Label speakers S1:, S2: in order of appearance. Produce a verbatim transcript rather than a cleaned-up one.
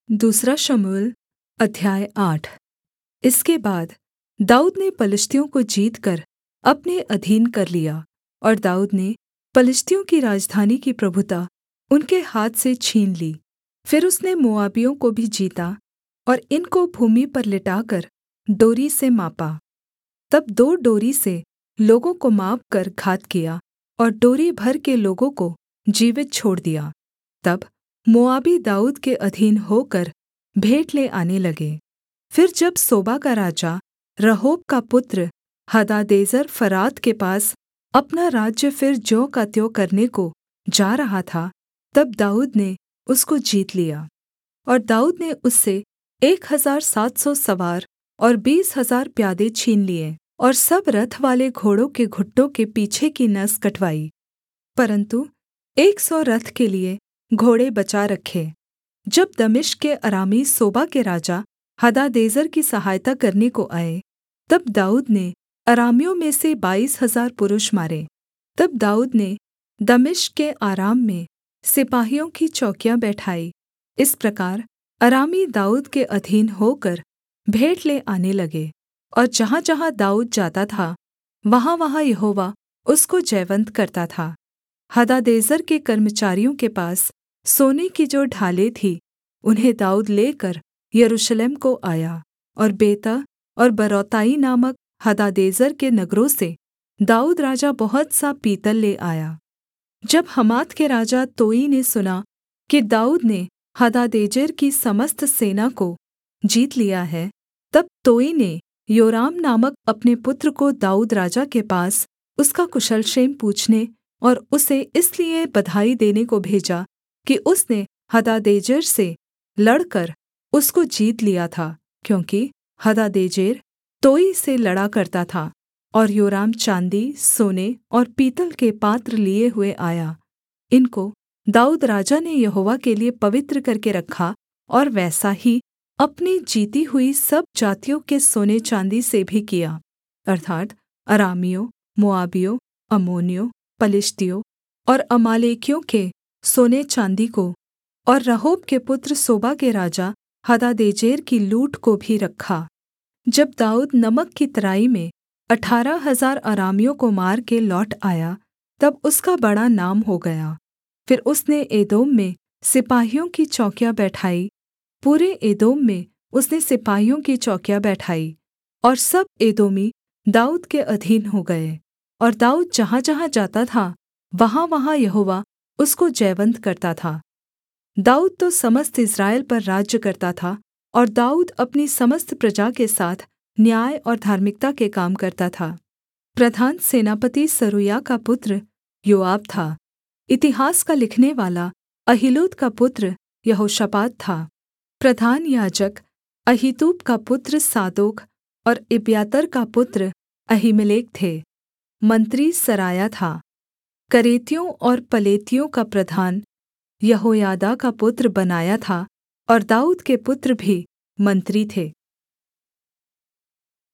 S1: दूसरा शमूएल अध्याय आठ। इसके बाद दाऊद ने पलिश्तियों को जीतकर अपने अधीन कर लिया, और दाऊद ने पलिश्तियों की राजधानी की प्रभुता उनके हाथ से छीन ली। फिर उसने मोआबियों को भी जीता और इनको भूमि पर लिटाकर डोरी से मापा। तब दो डोरी से लोगों को मापकर घात किया और डोरी भर के लोगों को जीवित छोड़ दिया। तब मोआबी दाऊद के अधीन होकर भेंट ले आने लगे। फिर जब सोबा का राजा रहोब का पुत्र हदादेजेर फरात के पास अपना राज्य फिर ज्यों का त्यों करने को जा रहा था, तब दाऊद ने उसको जीत लिया। और दाऊद ने उससे एक हजार सात सौ सवार और बीस हजार प्यादे छीन लिए, और सब रथ वाले घोड़ों के घुटनों के पीछे की नस कटवाई, परन्तु एक सौ रथ के लिए घोड़े बचा रखे। जब दमिश्क के अरामी सोबा के राजा हदादेजेर की सहायता करने को आए, तब दाऊद ने अरामियों में से बाईस हजार पुरुष मारे। तब दाऊद ने दमिश्क के आराम में सिपाहियों की चौकियाँ बैठाई। इस प्रकार अरामी दाऊद के अधीन होकर भेंट ले आने लगे, और जहाँजहाँ दाऊद जाता था वहाँवहाँ यहोवा उसको जयवन्त करता था। हदादेजेर के कर्मचारियों के पास सोने की जो ढालें थीं, उन्हें दाऊद लेकर यरूशलेम को आया, और बेतह और बरौताई नामक हदादेजेर के नगरों से दाऊद राजा बहुत सा पीतल ले आया। जब हमात के राजा तोई ने सुना कि दाऊद ने हदादेजेर की समस्त सेना को जीत लिया है, तब तोई ने योराम नामक अपने पुत्र को दाऊद राजा के पास उसका कुशल क्षेम पूछने और उसे इसलिए बधाई देने को भेजा कि उसने हदादेजेर से लड़कर उसको जीत लिया था, क्योंकि हदादेजेर तोई से लड़ा करता था। और योराम चाँदी, सोने और पीतल के पात्र लिए हुए आया। इनको दाऊद राजा ने यहोवा के लिये पवित्र करके रखा, और वैसा ही अपनी जीती हुई सब जातियों के सोने चाँदी से भी किया, अर्थात् अरामियों, मोआबियों, अम्मोनियों, पलिश्तियों और अमालेकियों के सोने चाँदी को, और रहोब के पुत्र सोबा के राजा हदादेजेर की लूट को भी रखा। जब दाऊद नमक की तराई में अठारह हजार अरामियों को मार के लौट आया, तब उसका बड़ा नाम हो गया। फिर उसने एदोम में सिपाहियों की चौकियाँ बैठाई, पूरे एदोम में उसने सिपाहियों की चौकियाँ बैठाई, और सब एदोमी दाऊद के अधीन हो गए। और दाऊद जहाँ-जहाँ जाता था वहाँ-वहाँ यहोवा उसको जयवन्त करता था। दाऊद तो समस्त इस्राएल पर राज्य करता था, और दाऊद अपनी समस्त प्रजा के साथ न्याय और धार्मिकता के काम करता था। प्रधान सेनापति सरूयाह का पुत्र योआब था। इतिहास का लिखनेवाला अहीलूद का पुत्र यहोशापात था। प्रधान याजक अहीतूब का पुत्र सादोक और एब्यातार का पुत्र अहीमेलेक थे। मंत्री सरायाह था। करेतियों और पलेतियों का प्रधान यहोयादा का पुत्र बनायाह था, और दाऊद के पुत्र भी मंत्री थे।